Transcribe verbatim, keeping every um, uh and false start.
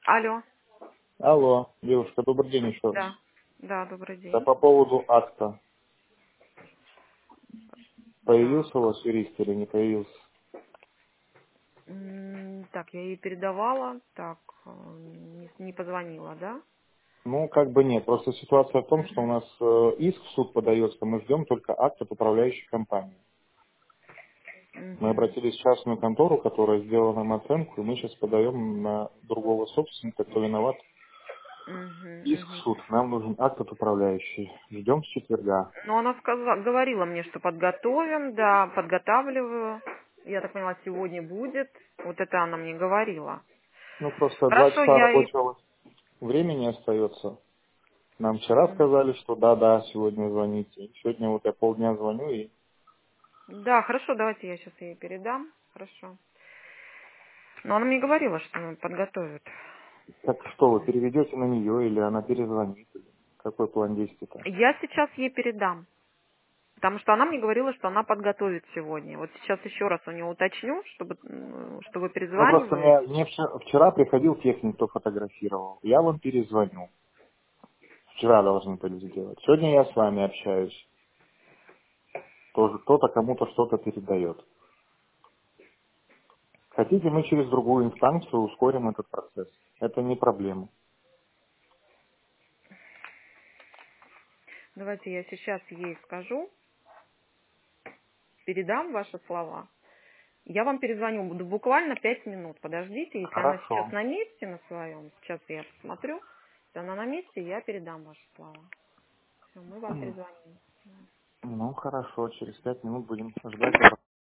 Алло. Алло, девушка, добрый день еще раз. Да. Да, добрый Да день. по поводу акта. Так. Появился у вас юрист или не появился? М, Так, я ей передавала. Так, э, не, не позвонила, да? Ну, как бы нет. Просто ситуация в том, что у Мгм. нас э, иск в суд подается, мы ждем только акт от управляющей компании. Мы Мгм. обратились в частную контору, которая сделала нам оценку, и мы сейчас подаем на другого собственника, кто виноват, Мгм, иск в мгм. суд. Нам нужен акт от управляющей. Ждем с четверга. Ну, она сказала, говорила мне, что подготовим, да, подготавливаю. Я так поняла, сегодня будет. Вот это она мне говорила. Ну, просто два Хорошо, часа я ей... рабочего времени остается. Нам вчера М, сказали, что да-да, сегодня звоните. Сегодня вот я полдня звоню, и Да, хорошо, давайте я сейчас ей передам. Хорошо. Но она мне говорила, что она подготовит. так что вы переведете на нее, или она перезвонит? Или какой план действий-то? Я сейчас ей передам. Потому что она мне говорила, что она подготовит сегодня. Вот сейчас еще раз у нее уточню, чтобы, м, что вы Ну, просто мне, перезваниваете. мне вчера, вчера приходил техник, кто фотографировал. Я вам перезвоню. Вчера должны были сделать. Сегодня я с вами общаюсь. Тоже кто-то кому-то что-то передает. Хотите, мы через другую инстанцию ускорим этот процесс. Это не проблема. Давайте я сейчас ей скажу, передам ваши слова. Я вам перезвоню, буду буквально пять минут. Подождите, если она сейчас Хорошо. на месте на своем, сейчас я посмотрю, если она на месте, я передам ваши слова. Все, мы вам М, перезвоним. Ну, хорошо. Через пять минут будем ждать.